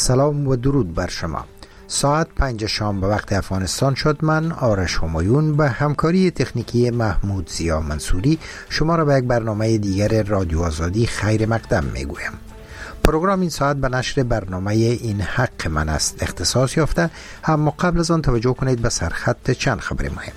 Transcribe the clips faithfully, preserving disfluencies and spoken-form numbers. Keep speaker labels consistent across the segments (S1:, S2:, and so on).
S1: سلام و درود بر شما. ساعت پنج شام به وقت افغانستان شد. من آرش همایون به همکاری تکنیکی محمود زیا منصوری شما را به یک برنامه دیگر رادیو آزادی خیر مقدم میگویم. پروگرام این ساعت به نشر برنامه این حق من است اختصاص یافته، اما قبل از آن توجه کنید به سرخط چند خبر مهم.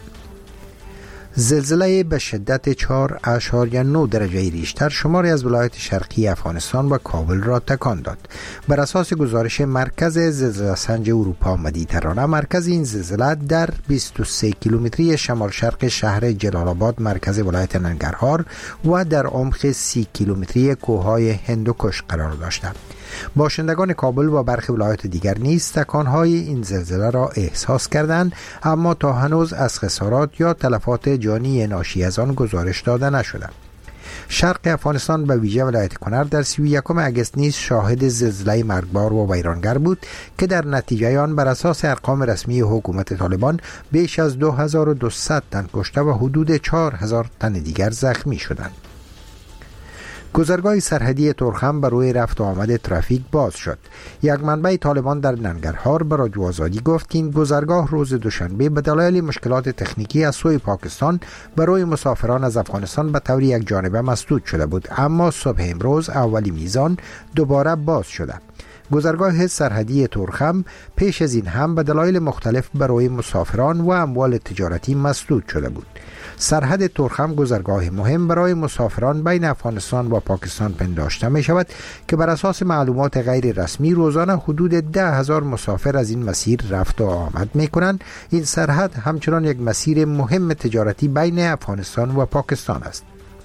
S1: زلزله به شدت چهار اشاریه نه درجه ریشتر شماری از ولایات شرقی افغانستان و کابل را تکان داد. بر اساس گزارش مرکز زلزله سنج اروپا مدیترانه، مرکز این زلزله در بیست و سه کیلومتری شمال شرق شهر جلال آباد مرکز ولایت ننگرهار و در عمق سی کیلومتری کوههای هندوکش قرار داشت. باشندگان کابل و برخی ولایات دیگر نیز تکانهای این زلزله را احساس کردند، اما تا هنوز از خسارات یا تلفات جانی ناشی از آن گزارش داده نشده. شرق افغانستان به ویژه ولایت کنر در سی و یکم اگست نیز شاهد زلزله مرگبار و ویرانگر بود که در نتیجه آن بر اساس ارقام رسمی حکومت طالبان بیش از دو هزار و دویست تن کشته و حدود چهار هزار تن دیگر زخمی شدند. گذرگاه سرحدی ترخم بر روی رفت و آمد ترافیک باز شد. یک منبع طالبان در ننگرهار به رادیو آزادی گفت که این گذرگاه روز دوشنبه به دلایل مشکلات تکنیکی از سوی پاکستان برای مسافران از افغانستان به طور یک جانبه مسدود شده بود، اما صبح امروز اولی میزان دوباره باز شده. گذرگاه سرحدی ترخم پیش از این هم به دلایل مختلف برای مسافران و اموال تجارتی مسدود شده بود. سرحد ترخم گذرگاه مهم برای مسافران بین افغانستان و پاکستان پنداشته می شود که بر اساس معلومات غیر رسمی روزانه حدود ده هزار مسافر از این مسیر رفت و آمد می کنند. این سرحد همچنان یک مسیر مهم تجارتی بین افغانستان و پاکستان است.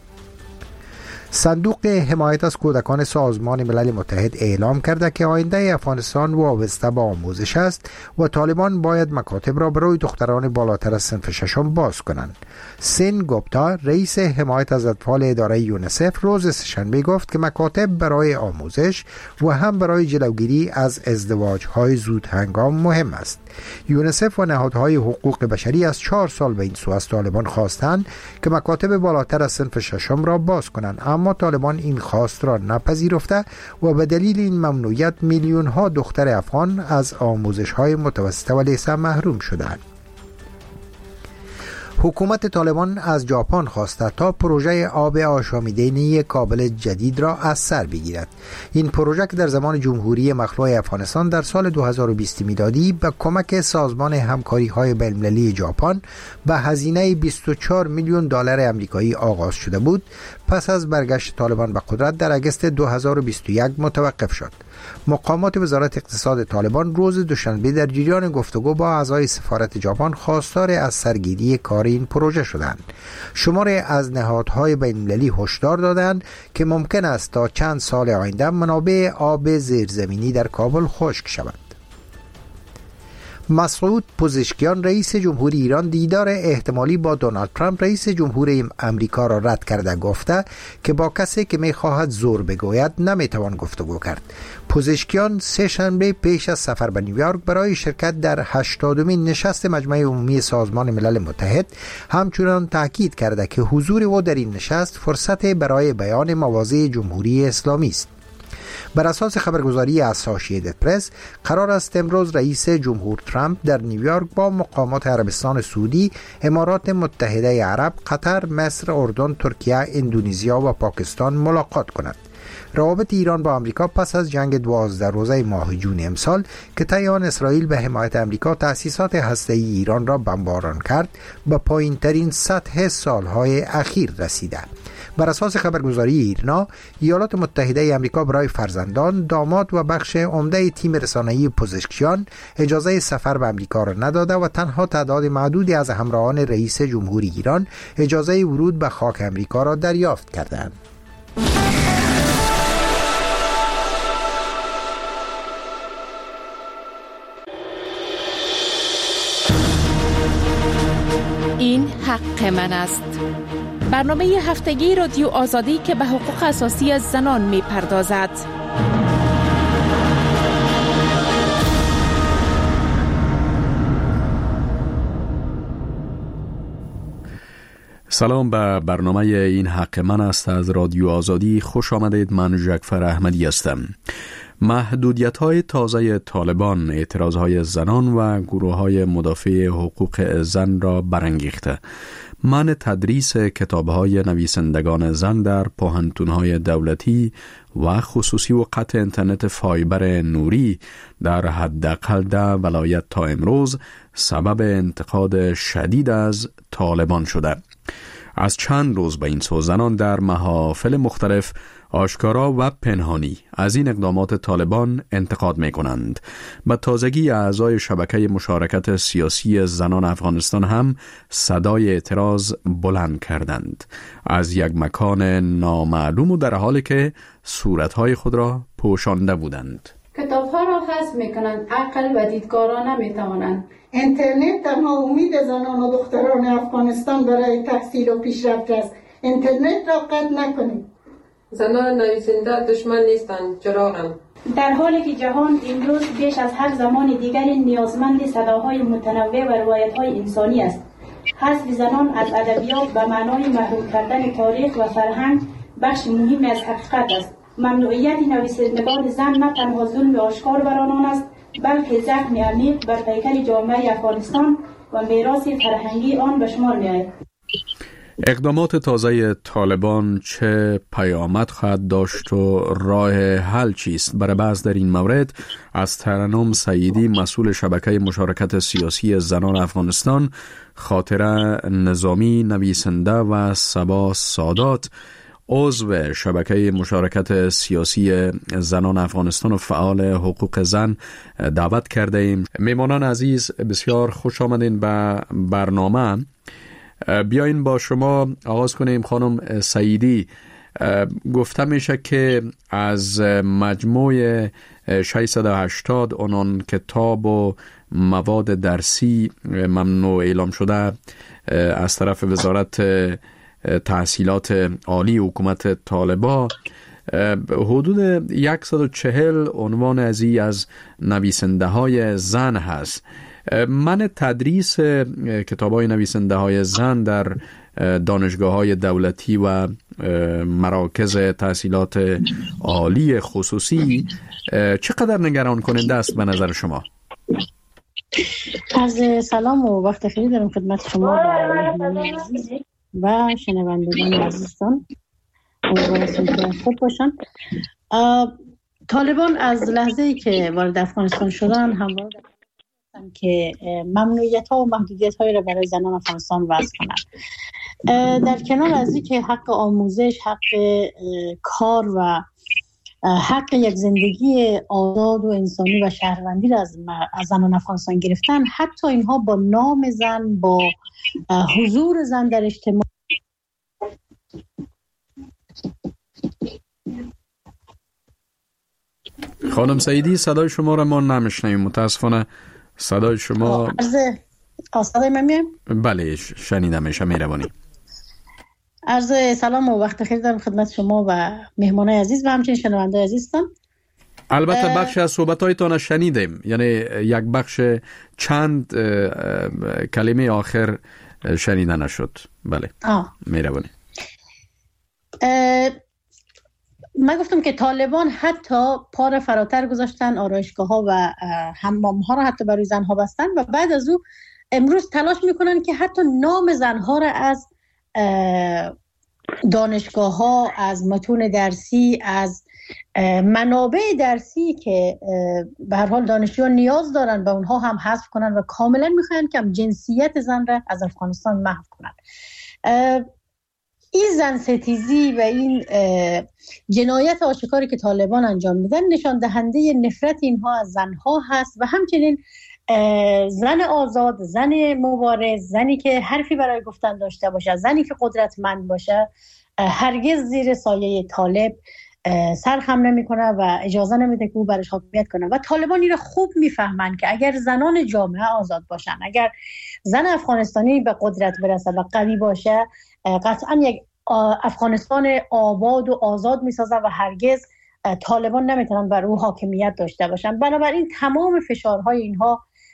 S1: صندوق حمایت از کودکان سازمان ملل متحد اعلام کرده که آینده افغانستان وابسته به آموزش است و طالبان باید مکاتب را برای دختران بالاتر از صنف ششم باز کنند. سین گوپتا، رئیس حمایت از اطفال اداره یونیسف، روز سه‌شنبه گفت که مکاتب برای آموزش و هم برای جلوگیری از ازدواج‌های زود هنگام مهم است. یونیسف و نهادهای حقوق بشری از چهار سال به این سو از طالبان خواستند که مکاتب بالاتر از صنف ششم را باز کنند، اما طالبان این خواست را نپذیرفته و به دلیل این ممنوعیت میلیون ها دختر افغان از آموزش های متوسطه و لیسه محروم شدند. حکومت طالبان از ژاپن خواسته تا پروژه آب آشامیدنی کابل جدید را از سر بگیرد. این پروژه که در زمان جمهوری مخلوع افغانستان در سال دو هزار و بیست میلادی به کمک سازمان همکاری های بین‌المللی ژاپن به هزینه بیست و چهار میلیون دلار آمریکایی آغاز شده بود، پس از برگشت طالبان به قدرت در اگست دو هزار و بیست و یک متوقف شد. مقامات وزارت اقتصاد طالبان روز دوشنبه در جریان گفتگو با اعضای سفارت ژاپن خواستار از سرگیری کار این پروژه شدند. شماری از نهادهای بین‌المللی هشدار دادند که ممکن است تا چند سال آینده منابع آب زیرزمینی در کابل خشک شود. مسعود پزشکیان، رئیس جمهوری ایران، دیدار احتمالی با دونالد ترامپ رئیس جمهوری امریکا را رد کرده گفته که با کسی که می‌خواهد زور بگوید نمیتوان گفتگو کرد. پزشکیان سه شنبه پیش از سفر به نیویورک برای شرکت در هشتادمین نشست مجمع عمومی سازمان ملل متحد همچنان تاکید کرده که حضور او در این نشست فرصت برای بیان مواضع جمهوری اسلامی است. بر اساس خبرگزاری اسوسییتد پرس قرار است امروز رئیس جمهور ترامپ در نیویورک با مقامات عربستان سعودی، امارات متحده عرب، قطر، مصر، اردن، ترکیه، اندونزیا و پاکستان ملاقات کند. روابط ایران با آمریکا پس از جنگ دوازده روزه ماه جون امسال که طی آن اسرائیل به حمایت آمریکا تأسیسات هسته‌ای ایران را بمباران کرد، به پایین‌ترین سطح سالهای اخیر رسیده. بر اساس خبرگزاری ایرنا، ایالات متحده آمریکا برای فرزندان، داماد و بخش عمده تیم رسانه‌ای پزشکیان اجازه سفر به آمریکا را نداده و تنها تعداد معدودی از همراهان رئیس جمهوری ایران اجازه ورود به خاک آمریکا را دریافت کردند.
S2: این حق من است. برنامه هفتگی رادیو آزادی که به حقوق اساسی از زنان می پردازد.
S3: سلام به برنامه این حق من است از رادیو آزادی. خوش آمدید. من جعفر احمدی هستم. محدودیت‌های تازه طالبان اعتراضهای زنان و گروه‌های مدافع حقوق زن را برانگیخته. منع تدریس کتاب‌های نویسندگان زن در پوهنتون‌های دولتی و خصوصی و قطع اینترنت فایبر نوری در حداقل ده ولایت تا امروز سبب انتقاد شدید از طالبان شده. از چند روز به این سو زنان در محافل مختلف آشکارا و پنهانی از این اقدامات طالبان انتقاد می کنند. به تازگی اعضای شبکه مشارکت سیاسی زنان افغانستان هم صدای اعتراض بلند کردند از یک مکان نامعلوم و در حالی که صورتهای خود را پوشانده بودند.
S4: کتاب‌ها را حذف می‌کنند، عقل و دیدگارا نمی‌توانند.
S5: اینترنت تنها امید زنان و دختران افغانستان برای تحصیل و پیشرفت است. اینترنت را قطع نکنید.
S6: زنان نویسنده دشمن نیستند، چراغند.
S4: در حالی که جهان امروز بیش از هر زمان دیگری نیازمند صداهای متنوع و روایت‌های انسانی است. حذف زنان از ادبیات به معنای محروم کردن تاریخ و فرهنگ بخش مهمی از حقیقت است. ممنوعیت نویسندگان زن نه تنها ظلم آشکار بر آنان است، بلکه زخم عمیق بر پیکر جامعه افغانستان و میراث فرهنگی آن به شمار می‌آید.
S3: اقدامات تازه طالبان چه پیامد خواهد داشت و راه حل چیست؟ برای بحث در این مورد از ترنم سعیدی، مسئول شبکه مشارکت سیاسی زنان افغانستان، خاطره نظامی، نویسنده و صبا سادات، عضو شبکه مشارکت سیاسی زنان افغانستان و فعال حقوق زن دعوت کرده ایم. میمانان عزیز، بسیار خوش آمدین به برنامه. بیاین با شما آغاز کنیم. خانم سعیدی، گفته میشه که از مجموع ششصد و هشتاد عنوان کتاب و مواد درسی ممنوع اعلام شده از طرف وزارت تحصیلات عالی حکومت طالبان، حدود صد و چهل عنوان ازی از نویسنده های زن هست. من تدریس کتاب های نویسنده های زن در دانشگاه های دولتی و مراکز تحصیلات عالی خصوصی چقدر نگران کننده است به نظر شما؟
S7: از سلام و وقت خیلی دارم خدمت شما و شنوندگان عزیزان، امیدوارم که خوب باشن. طالبان از لحظه‌ای که وارد افغانستان شدن همواره که ممنوعیت ها و محدودیت هایی را برای زنان افغانستان وضع کنند. در کنار از اینکه حق آموزش، حق کار و حق یک زندگی آزاد و انسانی و شهروندی را از زنان افغانستان گرفتن، حتی اینها با نام زن، با حضور زن در اجتماع.
S3: خانم سعیدی، صدای شما را ما نمیشنویم متاسفانه. صدای شما
S7: عرض صدای من میاد؟
S3: بله، شنیدم. میشه مهربانی.
S7: عرض سلام و وقت خیر دارم خدمت شما و مهمانای عزیز و همچنین شنونده عزیزتان.
S3: البته بخش از صحبت‌هایتان شنیدیم، یعنی یک بخش چند کلمه آخر شنیده نشد. بله، مهربانی.
S7: من گفتم که طالبان حتی پا را فراتر گذاشتن، آرایشگاه ها و حمام ها را حتی برای زن ها بستن و بعد از او امروز تلاش میکنن که حتی نام زن ها را از دانشگاه ها، از متون درسی، از منابع درسی که به هر حال دانشجویان نیاز دارن به اونها هم حذف کنن و کاملا میخواین که جنسیت زن را از افغانستان محو کنن. این زن ستیزی و این جنایت آشکاری که طالبان انجام میدن نشان دهنده نفرت اینها از زنها هست و همچنین زن آزاد، زن مبارز، زنی که حرفی برای گفتن داشته باشه، زنی که قدرتمند باشه، هرگز زیر سایه طالب سرخم نمیکنه و اجازه نمیده که او برش حاکمیت کنه. و طالبان این را خوب میفهمن که اگر زنان جامعه آزاد باشن، اگر زن افغانستانی به قدرت برسه و قوی باشه، قطعا یک افغانستان آباد و آزاد میسازن و هرگز طالبان نمیتونن بر او حاکمیت داشته باشن. بنابراین تمام فشارهای اینها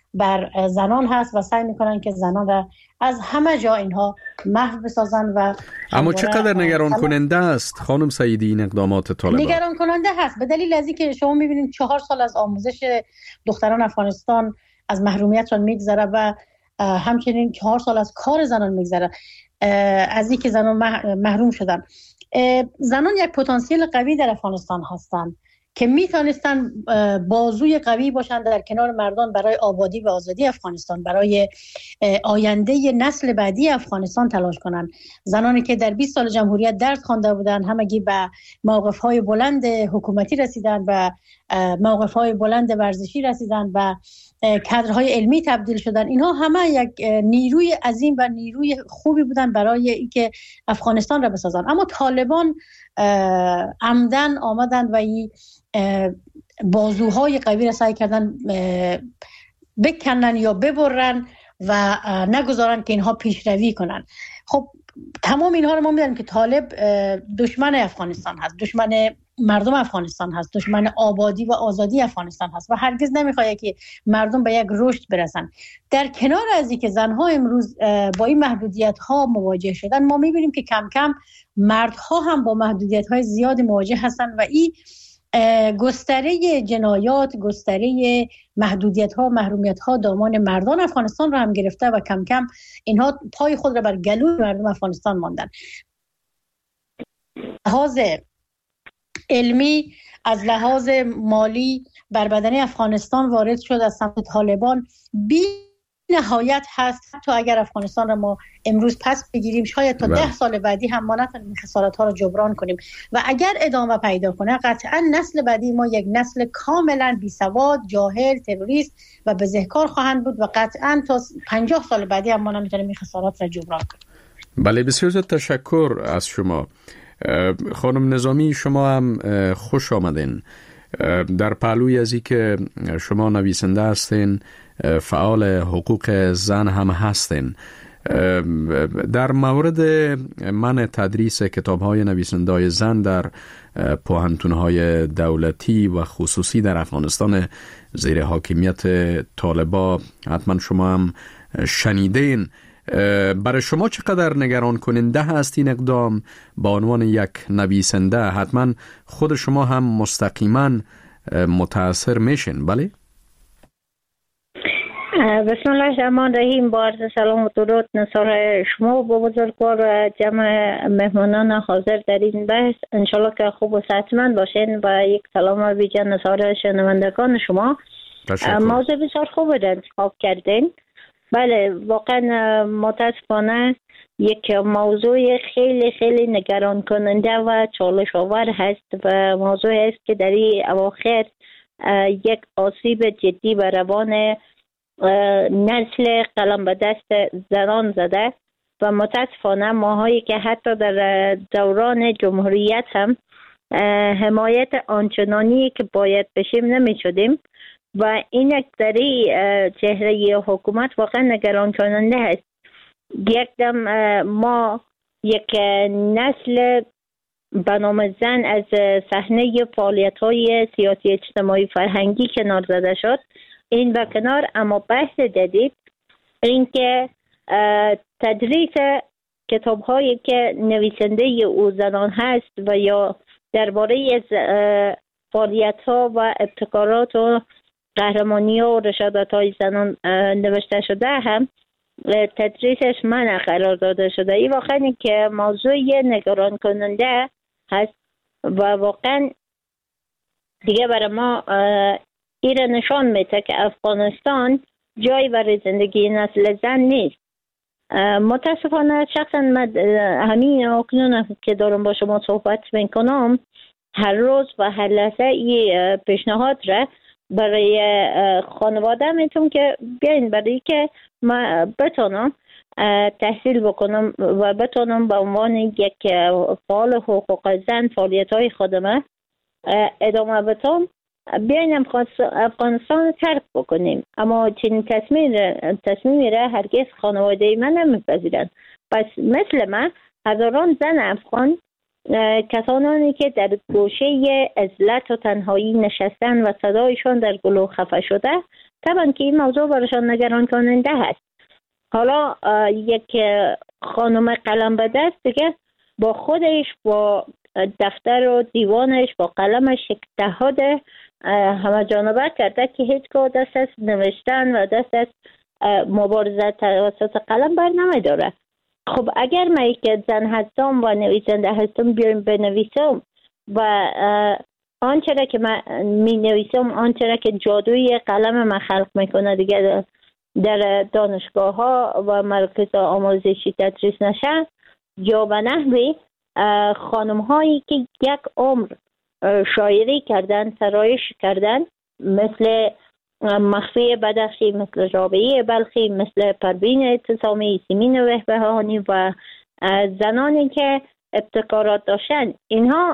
S7: بر زنان هست و سعی میکنن که زنان را از همه جا اینها محو بسازن. و
S3: اما چقدر نگران کننده است خانم سعیدی این اقدامات طالبان؟
S7: نگران کننده هست به دلیل از اینکه شما میبینید چهار سال از آموزش دختران افغانستان از محرومیتشان میگذره و همچنین چهار سال از کار زنان میگذره، از اینکه زنان محروم شدن. زنان یک پتانسیل قوی در افغانستان هستند که میتونستن بازوی قوی باشن در کنار مردان برای آبادی و آزادی افغانستان، برای آینده نسل بعدی افغانستان تلاش کنن. زنانی که در بیست سال جمهوریت درس خوانده بودن، همگی به موقف‌های بلند حکومتی رسیدن و موقف‌های بلند ورزشی رسیدن و کادرهای علمی تبدیل شدن. اینها همه یک نیروی عظیم و نیروی خوبی بودن برای اینکه افغانستان را بسازن. اما طالبان عمدن آمدن و این بازوهای قوی را سعی کردن بکنن یا ببرن و نگذارن که اینها پیشروی کنن. خب تمام اینها رو ما می‌دونیم که طالب دشمن افغانستان هست، دشمن مردم افغانستان هست، دشمن آبادی و آزادی افغانستان هست و هرگز نمیخواد که مردم به یک رشد برسن. در کنار از اینکه زنها امروز با این محدودیت‌ها مواجه شدن، ما می‌بینیم که کم کم مردها هم با محدودیت‌های زیاد مواجه هستن و این گستره جنایات، گستره محدودیت‌ها، محرومیت‌ها دامان مردان افغانستان را هم گرفته و کم کم اینها پای خود را بر گلوی مردم افغانستان ماندن. لحاظ علمی، از لحاظ مالی بر بدن افغانستان وارد شد از سمت طالبان بی نهایت هست. حتی اگر افغانستان را ما امروز پس بگیریم، شاید تا ده سال بعدی هم ما نتونیم خسارات ها را جبران کنیم و اگر ادامه پیدا کنه قطعا نسل بعدی ما یک نسل کاملا بی سواد، جاهل، تروریست و بزهکار خواهند بود و قطعا تا پنجاه سال بعدی هم ما نمیتونیم این خسارات را جبران کنیم.
S3: بله، بسیار زیاد تشکر از شما خانم نظامی. شما هم خوش آمدین. در پهلوی از این که شما نویسنده هستین، فعال حقوق زن هم هستین، در مورد من تدریس کتاب‌های نویسنده‌های زن در پوهنتون‌های دولتی و خصوصی در افغانستان زیر حاکمیت طالبا حتما شما هم شنیدین. برای شما چقدر نگران کننده هست این اقدام به عنوان یک نویسنده؟ حتما خود شما هم مستقیما متاثر میشین، بله؟
S8: بسم الله الرحمن الرحیم. با عرض سلام و درود نثار شما و با بزرگوار و جمع مهمانان حاضر در این بحث، انشالله که خوب و صحتمند باشین و یک سلام ویژه نثار شنوندگان شما. موضوع بسیار خوب را انتخاب کردین. بله، واقعا متاسفانه یک موضوع خیلی خیلی نگران کننده و چالش آور هست و موضوع است که در این اواخر یک آسیب جدی به روان نسل قلم به دست زنان زده و متاسفانه ماهایی که حتی در دوران جمهوریت هم حمایت آنچنانی که باید بشیم نمی شدیم و این یک دری چهره حکومت واقعا نگران کننده است. یک دم ما یک نسل به نام زن از صحنه فعالیت‌های سیاسی اجتماعی فرهنگی کنار زده شد. این به کنار، اما بحث جدید این که تدریس کتاب‌هایی که نویسنده او زنان هست و یا درباره از فعالیت‌ها و ابتکارات و قهرمانی‌ها و رشادت‌های زنان نوشته شده هم تدریسش منع قرار داده شده. این واقعا که موضوع نگران کننده هست و واقعا دیگه برای ما این نشان میده که افغانستان جای برای زندگی نسل زن نیست. متاسفانه شخصا من همین اکنون که دارم با شما صحبت میکنم هر روز و هر لحظه این پیشنهاد را برای خانواده میتونم که بیاین برای که ما بتونم تحصیل بکنم و بتونم به عنوان یک فعال حقوق زن فعالیت های خودم ادامه بدم، بیاین افغانستان ترک بکنیم. اما چنین تصمیم تصمیمی را هرگز خانواده من نمیپذیرند. پس مثل من هزاران زن افغان، کسانی که در گوشه عزلت و تنهایی نشستن و صدایشان در گلو خفه شده، طبعا که این موضوع برایشان نگران کننده هست. حالا یک خانم قلم به دست دیگه با خودش، با دفتر و دیوانش، با قلمش یک اتحاد همه جانبه کرده که هیچگاه دست از نوشتن و دست از مبارزه توسط قلم بر نمیداره. خب اگر من یک زن هستم و نویسنده هستم بیایم بنویسم و آنچه را که من می نویسم، آنچه را که جادوی قلم من خلق میکنه دیگه در دانشگاه ها و مراکز آموزشی تدریس نشه، یا به نحوی خانم هایی که یک عمر شاعری کردن، سرایش کردن، مثل مخفی بدخشی، مثل رابعه بلخی، مثل پروین اعتصامی، سیمین وهبهانی و زنانی که ابتکارات داشتن، اینها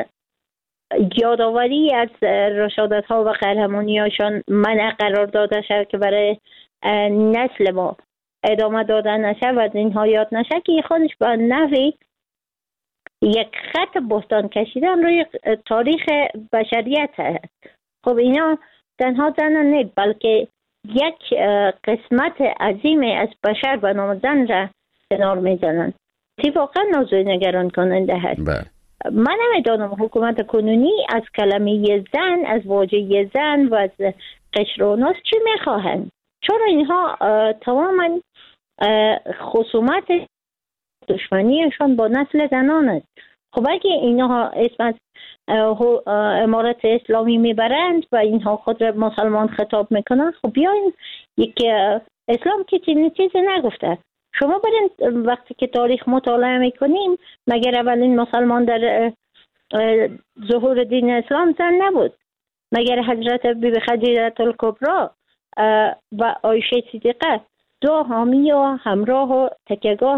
S8: یادآوری از رشادت ها و قهرمانی هاشان منع قرار داده شد که برای نسل ما ادامه دادن نشه و از اینها یاد نشه که خودش به نحوی یک خط بستان کشیدن روی تاریخ بشریت هست. خب اینا تنها زنان نیست، بلکه یک قسمت عظیم از بشر به نام زن را کنار میزنن. تی واقعا موضوع نگران کننده هست. بله. من نمیدانم حکومت کنونی از کلمه زن، از واژه زن و از قشر و ناس چی میخواهند؟ چرا اینها تماما خصومت دشمنیشان با نسل زنان است؟ خب اگه اینها اسم از امارت اسلامی میبرند و اینها خود را مسلمان خطاب میکنند، خب بیاین یک اسلام که چیزی چیزی نگفته. شما برین وقتی که تاریخ مطالعه میکنیم، مگر اولین مسلمان در ظهور دین اسلام زن نبود؟ مگر حضرت بیبی خدیجه الکبری و عایشه صدیقه دو حامی و همراه و تکیهگاه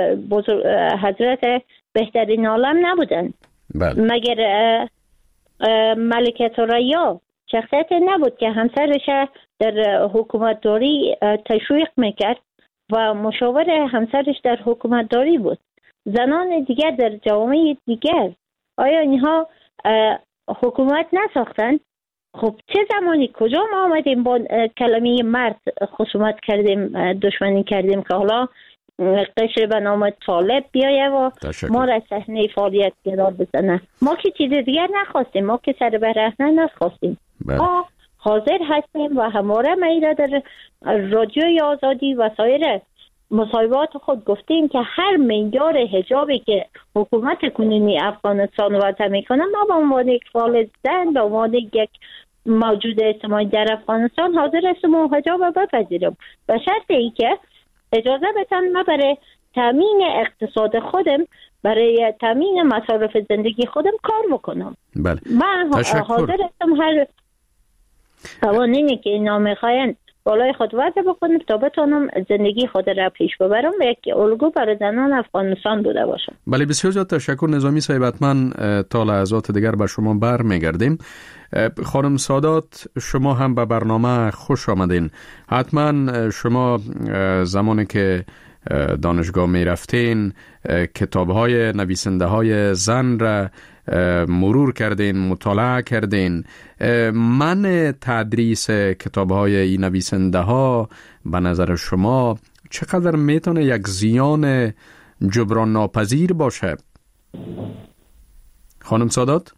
S8: حضرت بهترین عالم نبودن؟
S3: بله.
S8: مگر ملکه ثریا شخصیت نبود که همسرش در حکومت داری تشویق میکرد و مشاور همسرش در حکومت داری بود؟ زنان دیگر در جوامع دیگر آیا اینها حکومت نساختن؟ خب چه زمانی کجا ما آمدیم با کلمه مرد خصومت کردیم، دشمنی کردیم که حالا قشر به نام طالب بیایه و ما را صحنه فعالیت قرار بزنه؟ ما که چیز دیگر نخواستیم، ما که سر برهنه نخواستیم. ما حاضر هستیم و همواره میره در رادیوی آزادی و سایر مصاحبات خود گفتیم که هر معیار حجابی که حکومت کنونی افغانستان وضع میکنه، ما به عنوان یک فعال زن، به عنوان یک موجود اجتماعی در افغانستان حاضر هستم و حجاب بپذیرم، به شرط ای که اجازه بدن ما برای تامین اقتصاد خودم، برای تامین مصارف زندگی خودم کار بکنم.
S3: بله.
S8: من حاضر هستم هر قوانینی که اینا میخواین بالای خود وضع بکنم تا بتونم زندگی خود را پیش ببرم و یک الگو برای زنان افغانستان بوده باشم.
S3: بله، بسیار زیاد تشکر نظامی صاحب. حتما تا لحظات دیگر به شما بر میگردیم. خانم سادات، شما هم به برنامه خوش آمدین. حتما شما زمانی که دانشگاه می رفتین کتاب های نویسنده های زن را مرور کردین، مطالعه کردین. من تدریس کتاب های این نویسنده ها به نظر شما چقدر میتونه یک زیان جبران ناپذیر باشه؟ خانم سادات،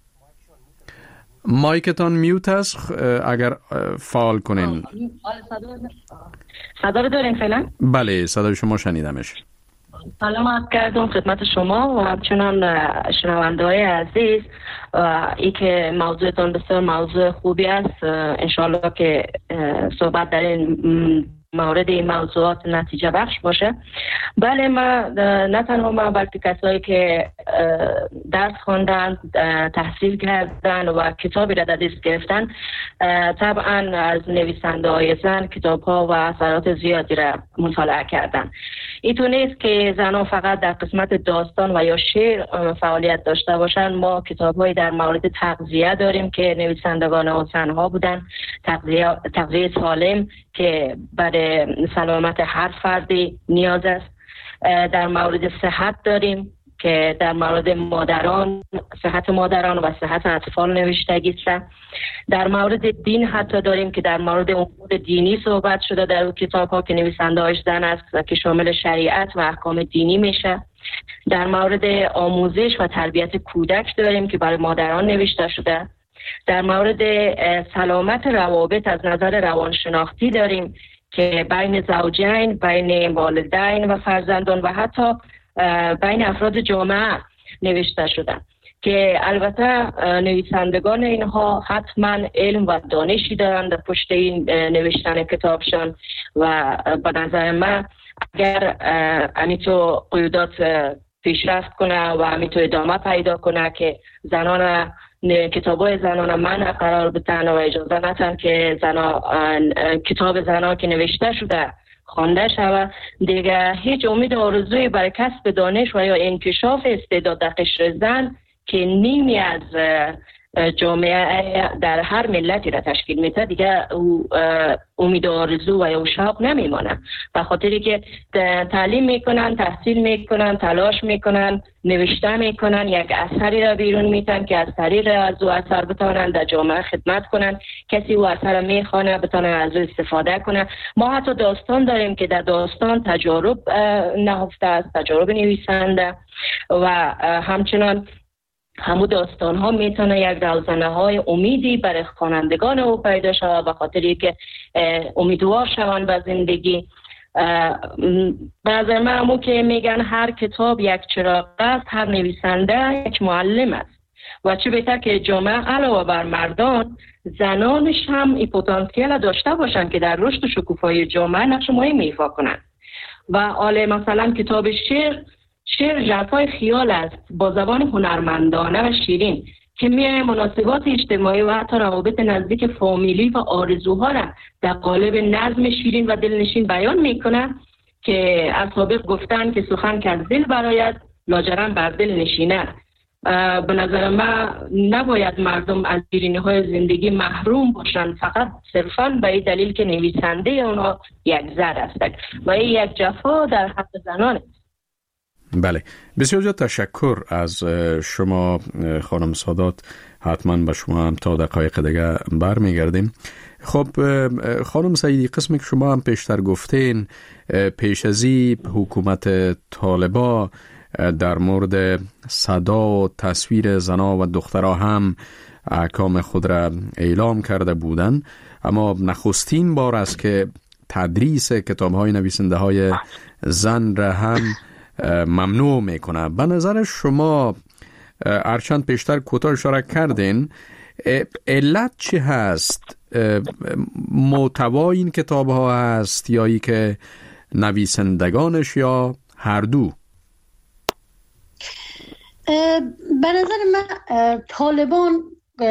S3: مایکتان میوت است، اگر فعال کنین.
S9: صدا رو دارین فعلا؟
S3: بله، صدای شما شنیدمش.
S9: سلام عرض کردم خدمت شما و همچنان شنونده های عزیز. ای که موضوعتان بسیار موضوع خوبی است. انشاءالله که صحبت در این مورد این موضوعات نتیجه بخش باشه. بله، من نه تنها من بلکه کسایی که درس خوندن، تحصیل کردن و کتابی را دست گرفتن، طبعا از نویسنده های زن کتاب ها و اثرات زیادی را مطالعه کردن. اینطور نیست که زنان فقط در قسمت داستان و یا شعر فعالیت داشته باشند. ما کتاب های در مورد تغذیه داریم که نویسندگان ها زنها بودن، تغذیه تغذیه سالم که برای سلامت هر فردی نیاز است. در مورد صحت داریم که در مورد مادران، صحت مادران و صحت اطفال نوشتگی است. در مورد دین حتی داریم که در مورد امور دینی صحبت شده در اون کتاب ها که نویسنده هاش زن است و که شامل شریعت و احکام دینی میشه. در مورد آموزش و تربیت کودک داریم که برای مادران نوشته شده. در مورد سلامت روابط از نظر روانشناختی داریم که بین زوجین، بین والدین و فرزندان و حتی بین افراد جامعه نوشته شده که البته نویسندگان اینها حتما علم و دانشی دارند در پشت این نوشتن کتابشان و به نظر من اگر امیتو قیودات پیشرفت کنه و امیتو ادامه پیدا کنه که زنان کتابای زنان من قرار بتن و اجازه نتن که زنا کتاب زنان که نوشته شده خوانده شود، دیگه هیچ امید آرزوی برای کسب دانش و یا انکشاف استعداد در قشر زن که نیمی از جامعه در هر ملتی را تشکیل میده دیگه او امید آرزو و یا شوق نمیمانه. به خاطری که تعلیم میکنن، تحصیل میکنن، تلاش میکنن، نوشته میکنن، یک اثری را بیرون میتن که از طریق از او اثر بتونن در جامعه خدمت کنن، کسی او اثر میخوانه بتونه از او استفاده کنه. ما حتی داستان داریم که در داستان تجارب نهفته است، تجارب نویسنده و همچنان همو داستان ها میتونه یک روزنه های امیدی برای خوانندگان او پیدا شود به خاطری که امیدوار شوند به زندگی. بعضی من همو که میگن هر کتاب یک چراغ است، هر نویسنده یک معلم است و چه بهتر که جامعه علاوه بر مردان زنانش هم این پتانسیل داشته باشند که در رشد و شکوفایی جامعه نقش مهمی ایفا کنند. و حالا مثلا کتاب شعر شعر ژرفای خیال است با زبان هنرمندانه و شیرین که میای مناسبات اجتماعی و حتی روابط نزدیک فامیلی و آرزوها را در قالب نظم شیرین و دلنشین بیان میکنه که از سابق گفتن که سخن که از دل برآید لاجرم بر دل نشینه. به نظر من نباید مردم از شیرینی های زندگی محروم باشند فقط صرفاً به این دلیل که نویسنده اونا یک زن است و این یک جفا در حق زنان است.
S3: بله، بسیار زیاد تشکر از شما خانم سادات. حتما به شما هم تا دقایق دیگه برمیگردیم. خب خانم سعیدی، قسمی که شما هم پیشتر گفتین پیش ازی حکومت طالبا در مورد صدا و تصویر زنا و دخترها هم احکام خود را اعلام کرده بودن، اما نخستین بار است که تدریس کتاب‌های نویسنده های زن را هم ممنوع میکنه. به نظر شما ارچند پیشتر کوتاه اشاره کردین، علت چی هست؟ محتوای این کتاب ها هست یا ای که نویسندگانش یا هر دو؟
S7: به نظر من طالبان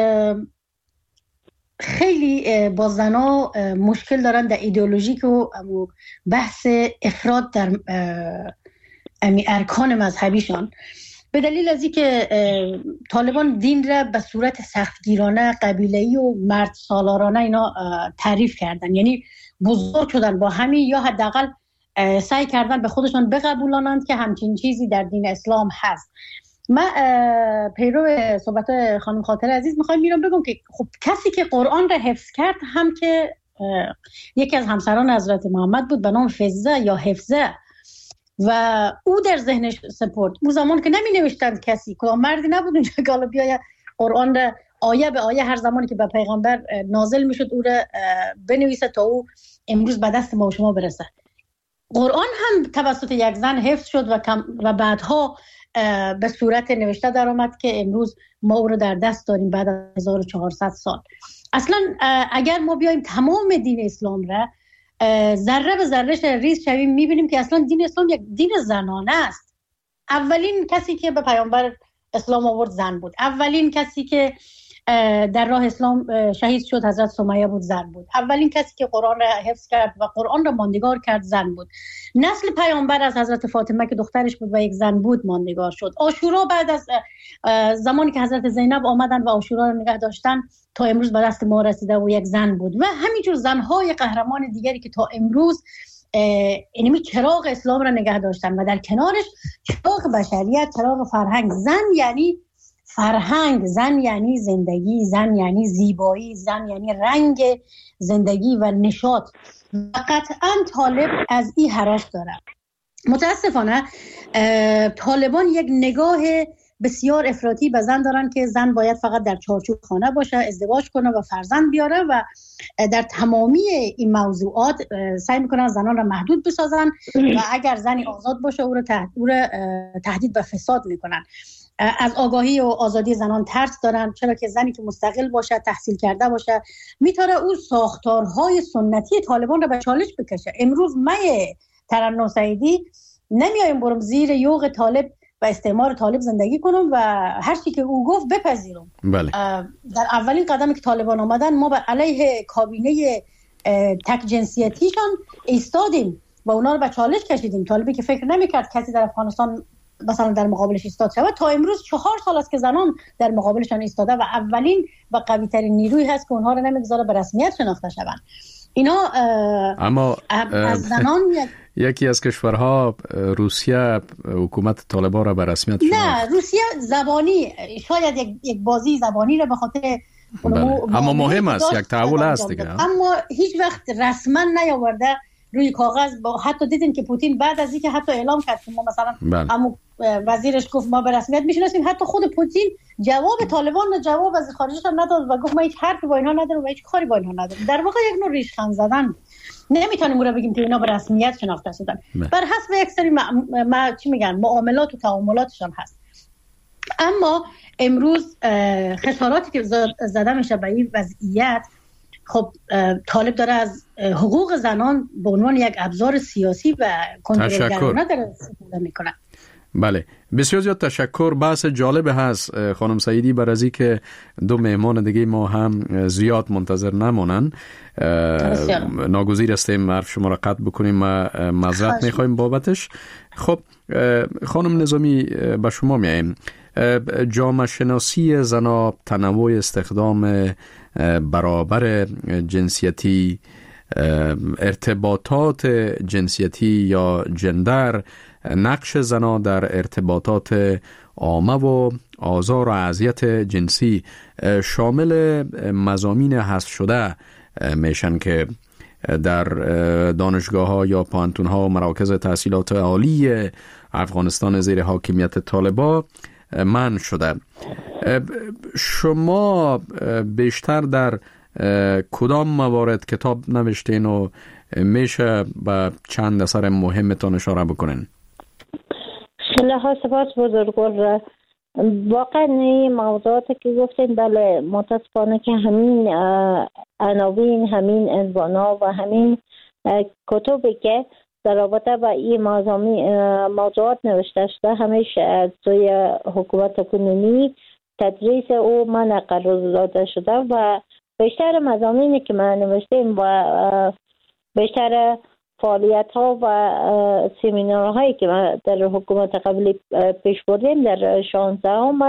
S7: خیلی با زنا مشکل دارن در ایدئولوژیک و بحث افراد در امی ارکان مذهبیشان، به دلیل از اینکه طالبان دین را به صورت سختگیرانه، قبیله‌ای و مرد سالارانه اینا تعریف کردن، یعنی بزرگ شدن با همین یا حداقل سعی کردن به خودشان بقبولانند که همچین چیزی در دین اسلام هست. من پیرو صحبت خانم خاطر عزیز میخوایم میرم بگم که خب کسی که قرآن را حفظ کرد هم که یکی از همسران حضرت محمد بود به نام فزه یا حفظه و او در ذهنش سپرد. او زمان که نمی نوشتند کسی کدام مردی نبود اونجا که حالا بیاید قرآن را آیه به آیه هر زمانی که به پیغمبر نازل میشد او را بنویسه تا او امروز به دست ما و شما برسه. قرآن هم توسط یک زن حفظ شد و, و بعدها به صورت نوشته در آمد که امروز ما او رو در دست داریم بعد از هزار و چهارصد سال. اصلا اگر ما بیایم تمام دین اسلام را ذره به ذره ریز شویم میبینیم که اصلا دین اسلام یک دین زنانه است. اولین کسی که به پیامبر اسلام آورد زن بود. اولین کسی که در راه اسلام شهید شد حضرت سمیه بود، زن بود. اولین کسی که قرآن را حفظ کرد و قرآن را ماندگار کرد زن بود. نسل پیامبر از حضرت فاطمه که دخترش بود و یک زن بود ماندگار شد. عاشورا بعد از زمانی که حضرت زینب آمدن و عاشورا را نگه داشتن تا امروز به دست ما رسیده و یک زن بود و همینجور زنهای قهرمان دیگری که تا امروز اینمی چراغ اسلام را نگه داشتن و در کنارش چراغ بشریت، چراغ فرهنگ. زن یعنی فرهنگ، زن یعنی زندگی، زن یعنی زیبایی، زن یعنی رنگ زندگی و نشاط. و قطعا طالب از این حراس داره. متاسفانه طالبان یک نگاه بسیار افراطی به زن دارن که زن باید فقط در چارچوب خانه باشه، ازدواج کنه و فرزند بیاره و در تمامی این موضوعات سعی میکنن زنان را محدود بسازن و اگر زنی آزاد باشه او را تهدید به فساد میکنن. از آگاهی و آزادی زنان ترس دارن، چرا که زنی که مستقل باشه، تحصیل کرده باشه، میتونه اون ساختارهای سنتی طالبان را به چالش بکشه. امروز من ترنم سعیدی نمیایم برم زیر یوغ طالب و استعمار طالب زندگی کنم و هر چی که او گفت بپذیرم.
S3: بله.
S7: در اولین قدمی که طالبان آمدن ما به علیه کابینه تک جنسیتیشان ایستادیم و اونا رو به چالش کشیدیم. طالبی که فکر نمیکرد کسی در افغانستان مثلا در مقابلش ایستاد شود، تا امروز چهار سال است که زنان در مقابلشان ایستاده و اولین و قوی ترین نیروی هست که اونها رو نمیگذاره به رسمیت شناخته شوند. اینا
S3: اما
S7: از زنان
S3: یکی از کشورها روسیه حکومت طالبان را به رسمیت شناخت.
S7: نه، روسیه زبانی، شاید یک یک بازی زبانی را به خاطر
S3: اما مهم است، یک تحول است دیگه،
S7: اما هیچ وقت رسما نیاورده روی کاغذ. با حتی دیدین که پوتین بعد از اینکه حتی اعلام کرد که ما مثلا همون وزیرش گفت ما به رسمیت میشناسیم، حتی خود پوتین جواب طالبان نه جواب از خارجیش نداد و گفت ما هیچ حرفی با اینها نداریم و هیچ کاری با اینها نداریم. در واقع یک نوع ریشخند زدن. نمیتونیم اون رو بگیم که اینا به رسمیت شناخته شدن، بر حسب یک سری ما, ما چی میگن معاملات و تعاملاتشان هست. اما امروز خساراتی که زده میشه به این وضعیت، خب طالب داره از حقوق زنان به عنوان یک ابزار سیاسی و کنترلگرانه داره استفاده میکنه.
S3: بله، بسیار زیاد تشکر. بحث جالب هست خانم سعیدی، بر از که دو مهمان دیگه ما هم زیاد منتظر نمونن. ناگزیر استیم حرف شما را قطع بکنیم و معذرت میخوایم بابتش. خب خانم نظامی به شما میاییم. جامعه شناسی زنا، تنوع استخدام برابر جنسیتی، ارتباطات جنسیتی یا جندر، نقش زنا در ارتباطات عامه و آزار و اذیت جنسی شامل مضامین حذف شده میشن که در دانشگاه ها یا پانتون ها و مراکز تحصیلات عالی افغانستان زیر حاکمیت طالبان منع شده. شما بیشتر در کدام موارد کتاب نوشتین و میشه به چند اثر مهمتان اشاره بکنین؟
S8: خیلی ها سپاس بزرگوار. واقعا این موضوعاتی که گفتین بله، متاسفانه که همین عناوین، همین عنوانا و همین کتبی که در رابطه با این موضوعات نوشته شده همیشه از سوی حکومت کنونی تدریس او منع قرار داده شده و بیشتر مضامینی که من نوشتیم و بیشتر فعالیت ها و سمینار هایی که ما در حکومت قبلی پیش بردیم در شانزدهم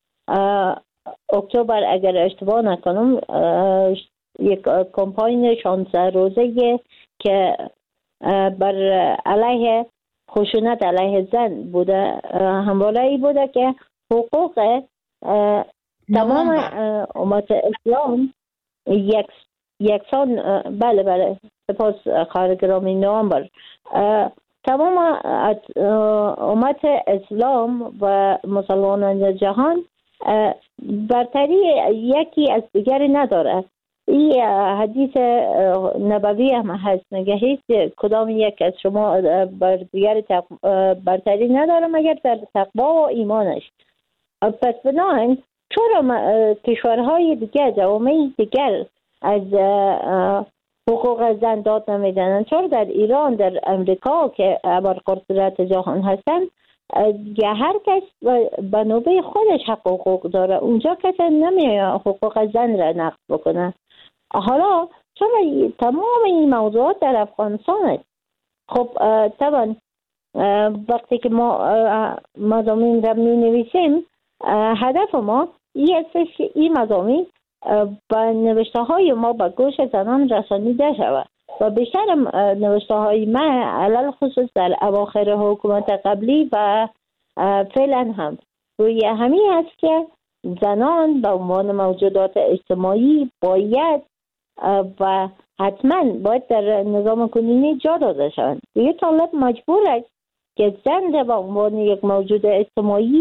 S8: اکتبر اگر اشتباه نکنم یک کمپاین شانزده روزه که بر علیه خشونت علیه زن بوده، همواره ای بوده که حقوق تمام امت اسلام یک یکسان بله بله سپاس خواهر گرامی نوامبر تمام امت اسلام و مسلمانان جهان برتری یکی از دیگری نداره. این حدیث نبوی هم هست، میگه هیچ کدام یک از شما بر دیگری برتری نداره مگر در تقوا و ایمانش. پس بنابراین چرا کشورهای دیگر، جوامع دیگر از حقوق زن داد نمیدن؟ چرا در ایران، در امریکا که ابرقدرت جهان هستن، یا هر کس به نوبه خودش حق حقوق داره، اونجا کسی نمیه حقوق زن را نقض بکنه. حالا چرا تمام این موضوعات در افغانستان است؟ خب طبعا وقتی که ما مضامین را می نویسیم هدف ما این است که این مضامین با نوشته های ما به گوش زنان رسانیده شود و بیشتر نوشته های من علل خصوص در اواخر حکومت قبلی و فعلا هم روی همین است که زنان به عنوان موجودات اجتماعی باید و حتما باید در نظام کنونی جا داده شوند. دیگه طالب مجبور است که زن به عنوان یک موجود اجتماعی